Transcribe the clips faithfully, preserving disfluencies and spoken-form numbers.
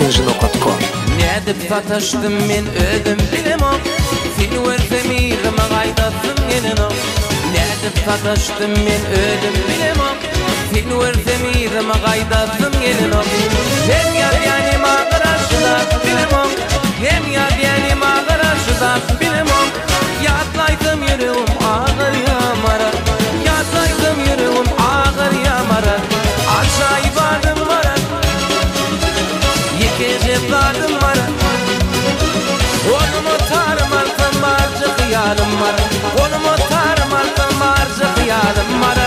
ikinci nokta com. Nedip sataştım men ödüm bilemem, sen versemirime gaydatsın gelino. Nedip sataştım men ödüm bilemem, sen versemirime gaydatsın gelino. Hem yar yani mağaraşıda bilemem, hem yar yani mağaraşıda bilemem. Yatlaydım yüreğim ağır yamara, yatlaydım yüreğim ağır yamara. Acayip adım var, yekece vardım var. Onumu tarmalsam harcı hıyalim var, onumu tarmalsam harcı hıyalim var.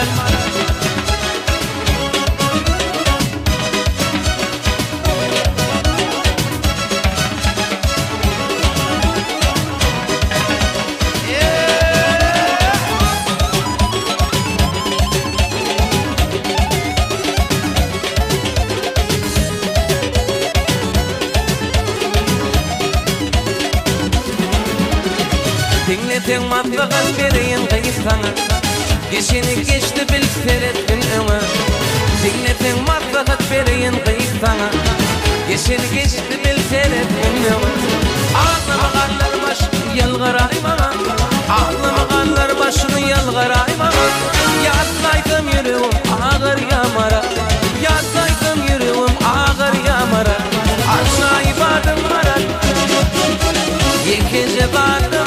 Dinletin matlagan bereyin kayıstana, geçeni geçti bil seyrettin ömür. Dinletin matlagan bereyin kayıstana, geçeni geçti bil seyrettin ömür. Ağlamağanlar başını yalgaray bana, ağlamağanlar başını yalgaray bana. Yatlaydım yüreğim ağır yamara, yatlaydım yüreğim ağır yamara. Acayip adım var, yekece vardım.